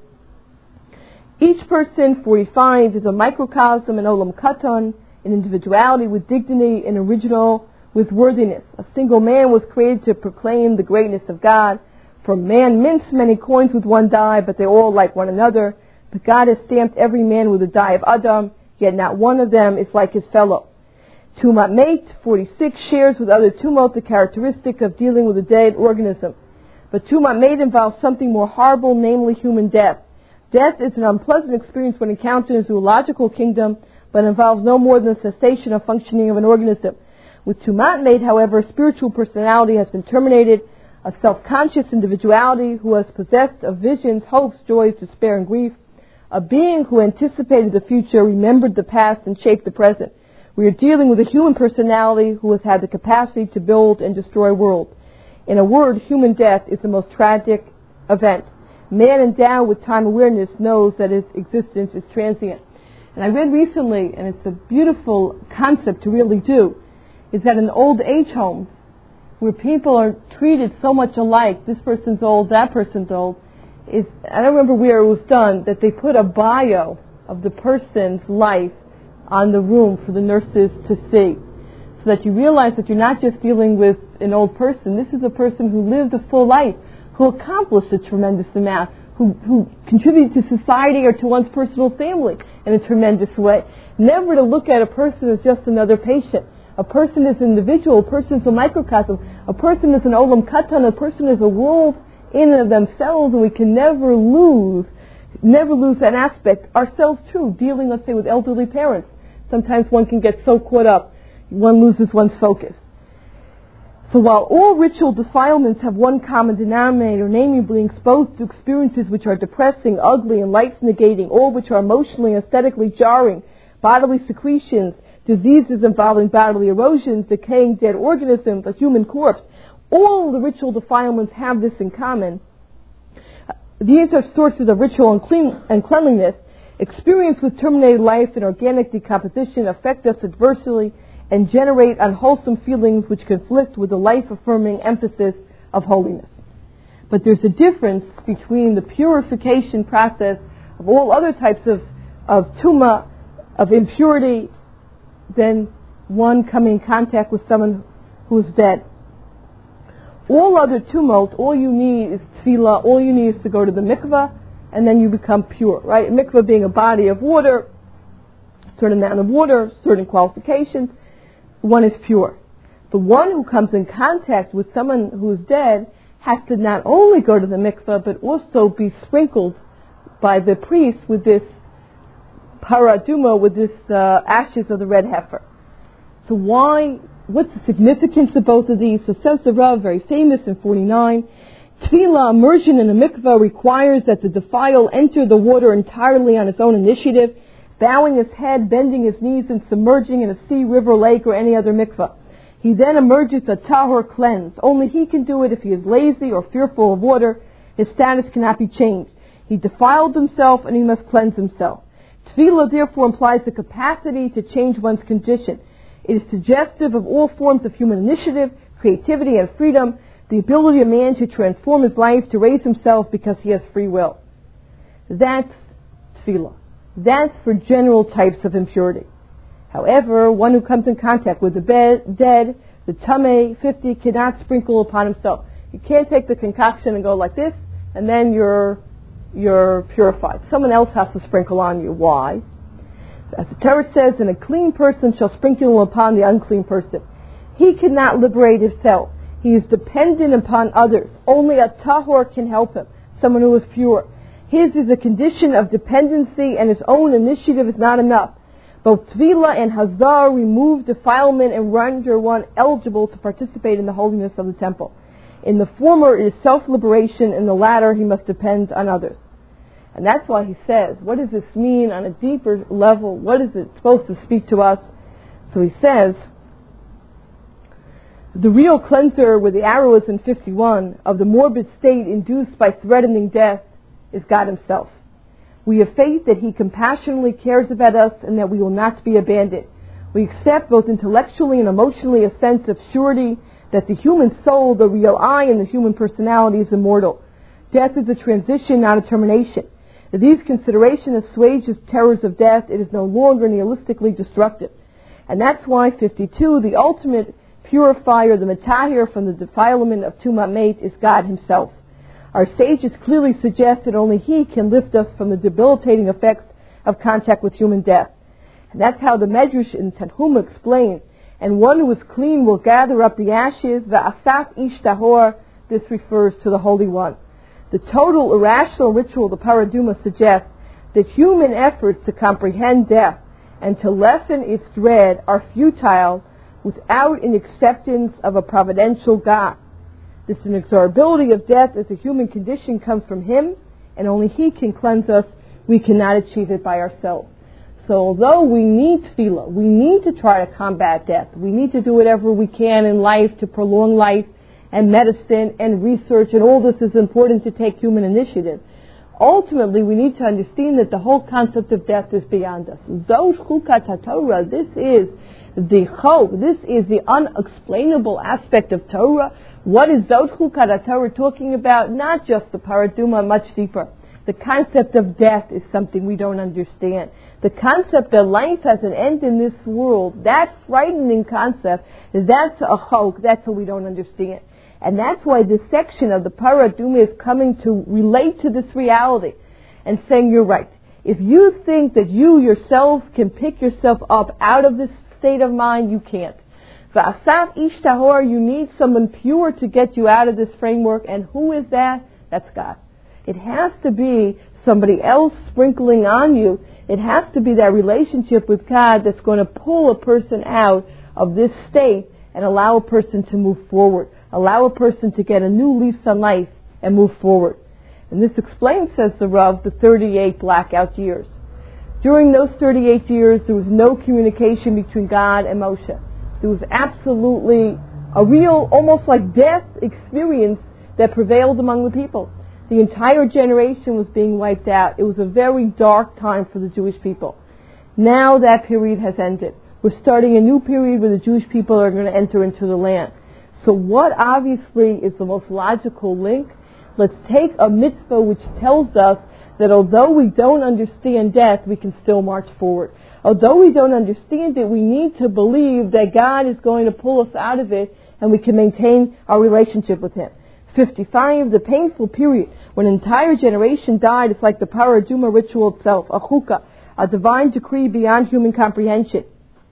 Each person, forty-five, is a microcosm, an olam katan, an individuality with dignity, an original with worthiness. A single man was created to proclaim the greatness of God. For man mints many coins with one die, but they all like one another. But God has stamped every man with a die of Adam, yet not one of them is like his fellow. Tumat mate, forty-six, shares with other tumot the characteristic of dealing with a dead organism. But tumat mate involves something more horrible, namely human death. Death is an unpleasant experience when encountered in a zoological kingdom, but involves no more than the cessation of functioning of an organism. With tumat mate, however, a spiritual personality has been terminated, a self-conscious individuality who was possessed of visions, hopes, joys, despair, and grief, a being who anticipated the future, remembered the past, and shaped the present. We are dealing with a human personality who has had the capacity to build and destroy worlds. In a word, human death is the most tragic event. Man endowed with time awareness knows that his existence is transient. And I read recently, and it's a beautiful concept to really do, is that in old age homes, where people are treated so much alike, this person's old, that person's old, is, I don't remember where it was done, that they put a bio of the person's life on the room for the nurses to see. So that you realize that you're not just dealing with an old person. This is a person who lived a full life, who accomplished a tremendous amount, who, who contributed to society or to one's personal family in a tremendous way. Never to look at a person as just another patient. A person is an individual, a person is a microcosm, a person is an olam katan, a person is a world in and of themselves, and we can never lose, never lose that aspect. Ourselves too, dealing, let's say, with elderly parents. Sometimes one can get so caught up, one loses one's focus. So while all ritual defilements have one common denominator, namely being exposed to experiences which are depressing, ugly, and life-negating, all which are emotionally and aesthetically jarring, bodily secretions, diseases involving bodily erosions, decaying dead organisms, a human corpse, all the ritual defilements have this in common. These are sources of ritual and, clean, and cleanliness. Experience with terminated life and organic decomposition affect us adversely and generate unwholesome feelings which conflict with the life-affirming emphasis of holiness. But there's a difference between the purification process of all other types of, of tuma, of impurity, than one coming in contact with someone who's dead. All other tumult, all you need is tefillah, all you need is to go to the mikveh, and then you become pure, right? A mikveh being a body of water, a certain amount of water, certain qualifications, one is pure. The one who comes in contact with someone who is dead has to not only go to the mikveh, but also be sprinkled by the priest with this paraduma, with this uh, ashes of the red heifer. So why, what's the significance of both of these? So says the Rav, very famous in forty-nine, Tefillah, immersion in a mikveh, requires that the defiled enter the water entirely on his own initiative, bowing his head, bending his knees, and submerging in a sea, river, lake, or any other mikveh. He then emerges a tahor, cleansed. Only he can do it if he is lazy or fearful of water. His status cannot be changed. He defiled himself and he must cleanse himself. Tefillah therefore implies the capacity to change one's condition. It is suggestive of all forms of human initiative, creativity, and freedom, the ability of man to transform his life, to raise himself because he has free will. That's tefillah. That's for general types of impurity. However, one who comes in contact with the bed, dead, the tameh, fifty, cannot sprinkle upon himself. You can't take the concoction and go like this, and then you're you're purified. Someone else has to sprinkle on you. Why? As the Torah says, and a clean person shall sprinkle upon the unclean person. He cannot liberate himself. He is dependent upon others. Only a tahor can help him, someone who is pure. His is a condition of dependency, and his own initiative is not enough. Both Tvila and Hazar remove defilement and render one eligible to participate in the holiness of the temple. In the former, it is self-liberation. In the latter, he must depend on others. And that's why he says, what does this mean on a deeper level? What is it supposed to speak to us? So he says, the real cleanser, where the arrow is in fifty-one, of the morbid state induced by threatening death is God himself. We have faith that he compassionately cares about us and that we will not be abandoned. We accept both intellectually and emotionally a sense of surety that the human soul, the real I, and the human personality is immortal. Death is a transition, not a termination. If these considerations assuage the terrors of death, it is no longer nihilistically destructive. And that's why fifty-two, the ultimate purifier, the Matahir from the defilement of Tumat Mate, is God himself. Our sages clearly suggest that only he can lift us from the debilitating effects of contact with human death. And that's how the Medrash in Tanhuma explains, and one who is clean will gather up the ashes, va'asaf ish tahor. This refers to the Holy One. The total irrational ritual of the Paraduma suggests that human efforts to comprehend death and to lessen its dread are futile without an acceptance of a providential God. This inexorability of death as a human condition comes from him, and only he can cleanse us. We cannot achieve it by ourselves. So although we need tefillah, we need to try to combat death, we need to do whatever we can in life to prolong life, and medicine and research, and all this is important to take human initiative. Ultimately, we need to understand that the whole concept of death is beyond us. Zosh chukat haTorah, this is the chok, this is the unexplainable aspect of Torah. What is Zosh chukat haTorah talking about? Not just the Paraduma, much deeper. The concept of death is something we don't understand. The concept that life has an end in this world, that frightening concept, that's a chok, that's what we don't understand. And that's why this section of the Paraduma is coming to relate to this reality and saying, you're right. If you think that you yourself can pick yourself up out of this state of mind, you can't. V'asaf ish tahor, you need someone pure to get you out of this framework. And who is that? That's God. It has to be somebody else sprinkling on you. It has to be that relationship with God that's going to pull a person out of this state and allow a person to move forward. Allow a person to get a new lease on life and move forward. And this explains, says the Rav, the thirty-eight blackout years. During those thirty-eight years, there was no communication between God and Moshe. There was absolutely a real, almost like death experience that prevailed among the people. The entire generation was being wiped out. It was a very dark time for the Jewish people. Now that period has ended. We're starting a new period where the Jewish people are going to enter into the land. So what obviously is the most logical link? Let's take a mitzvah which tells us that although we don't understand death, we can still march forward. Although we don't understand it, we need to believe that God is going to pull us out of it and we can maintain our relationship with him. fifty-five, the painful period when an entire generation died, is like the Paraduma ritual itself, a chukah, a divine decree beyond human comprehension.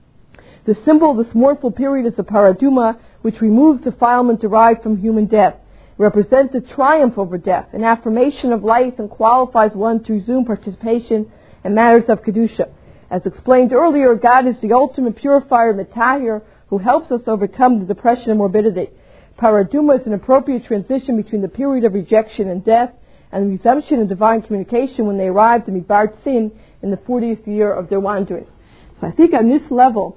The symbol of this mournful period is the Paraduma, which removes defilement derived from human death. It represents a triumph over death, an affirmation of life, and qualifies one to resume participation in matters of Kedusha. As explained earlier, God is the ultimate purifier, Matahir, who helps us overcome the depression and morbidity. Paraduma is an appropriate transition between the period of rejection and death and the resumption of divine communication when they arrived in Midbar Tzin in the fortieth year of their wandering. So I think on this level,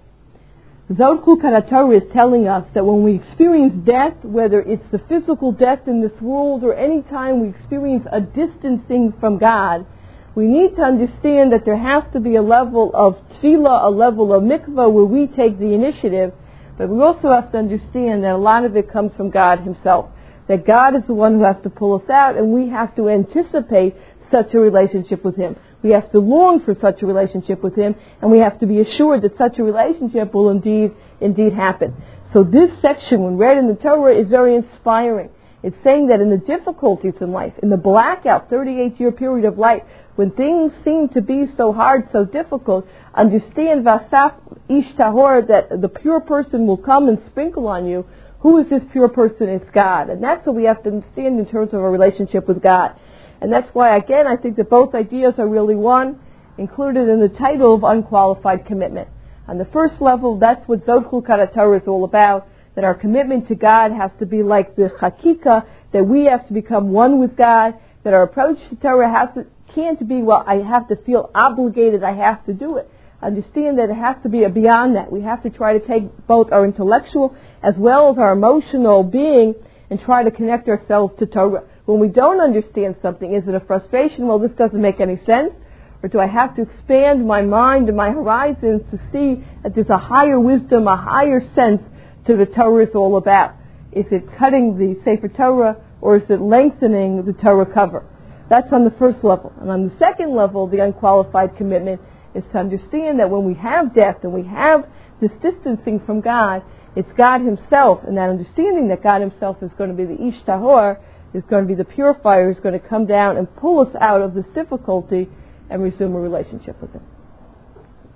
Zosh chukat haTorah is telling us that when we experience death, whether it's the physical death in this world or any time we experience a distancing from God, we need to understand that there has to be a level of tefillah, a level of mikvah where we take the initiative, but we also have to understand that a lot of it comes from God himself. That God is the one who has to pull us out, and we have to anticipate such a relationship with him. We have to long for such a relationship with him, and we have to be assured that such a relationship will indeed, indeed happen. So this section, when read in the Torah, is very inspiring. It's saying that in the difficulties in life, in the blackout thirty-eight year period of life, when things seem to be so hard, so difficult, understand Vasaf Ish Tahor, that the pure person will come and sprinkle on you. Who is this pure person? It's God. And that's what we have to understand in terms of our relationship with God. And that's why, again, I think that both ideas are really one, included in the title of unqualified commitment. On the first level, that's what Zod Chulkat Torah is all about, that our commitment to God has to be like the Chakika, that we have to become one with God, that our approach to Torah has to, can't be, well, I have to feel obligated, I have to do it. Understand that it has to be beyond that. We have to try to take both our intellectual as well as our emotional being and try to connect ourselves to Torah. When we don't understand something, is it a frustration? Well, this doesn't make any sense. Or do I have to expand my mind and my horizons to see that there's a higher wisdom, a higher sense to the Torah is all about? Is it cutting the Sefer Torah or is it lengthening the Torah cover? That's on the first level. And on the second level, the unqualified commitment is to understand that when we have death and we have this distancing from God, it's God Himself, and that understanding that God Himself is going to be the Ish Tahor, is going to be the purifier, is going to come down and pull us out of this difficulty and resume a relationship with Him.